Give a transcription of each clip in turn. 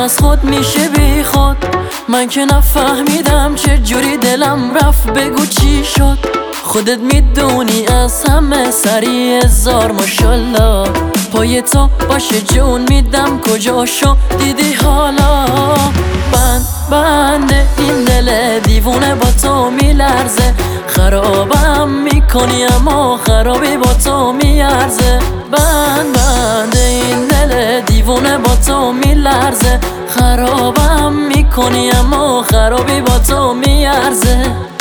از خود میشه بی خود. من که نفهمیدم چه جوری دلم رفت، بگو چی شد. خودت میدونی از همه سریع زار ماشالله. پای تو باشه جون میدم کجاشو دیدی حالا. بند این دل دیوونه با تو میلرزه. خرابم میکنی اما خرابی با تو میارزه. بند این دل دیوونه با تو میلرزه. خرابم میکنی اما خرابی با تو میارزه.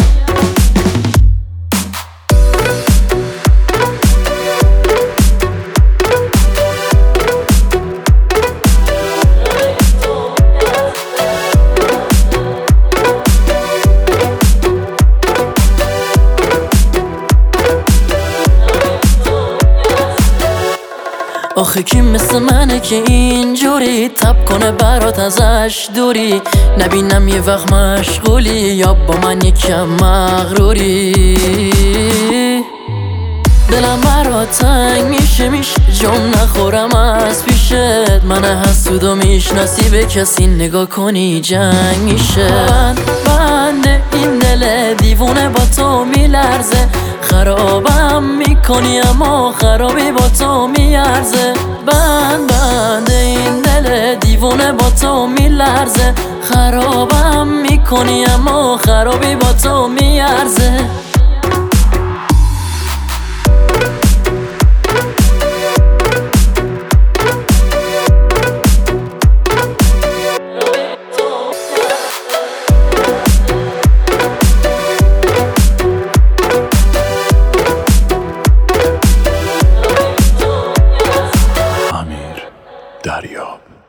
آخه کی مثل منه که اینجوری تب کنه برات ازش دوری؟ نبینم یه وقت مشغولی یا با من یکم مغروری. دلم برات تنگ میشه جون نخورم از پیشت. من حسود و میشناسی به کسی نگاه کنی جنگ میشه. بند این دل دیوونه با تو میلرزه. خرابم میکنی اما خرابی با تو میارزه. بند این دل دیوونه با تو میلرزه. خرابم میکنی اما خرابی با تو میارزه. دریاب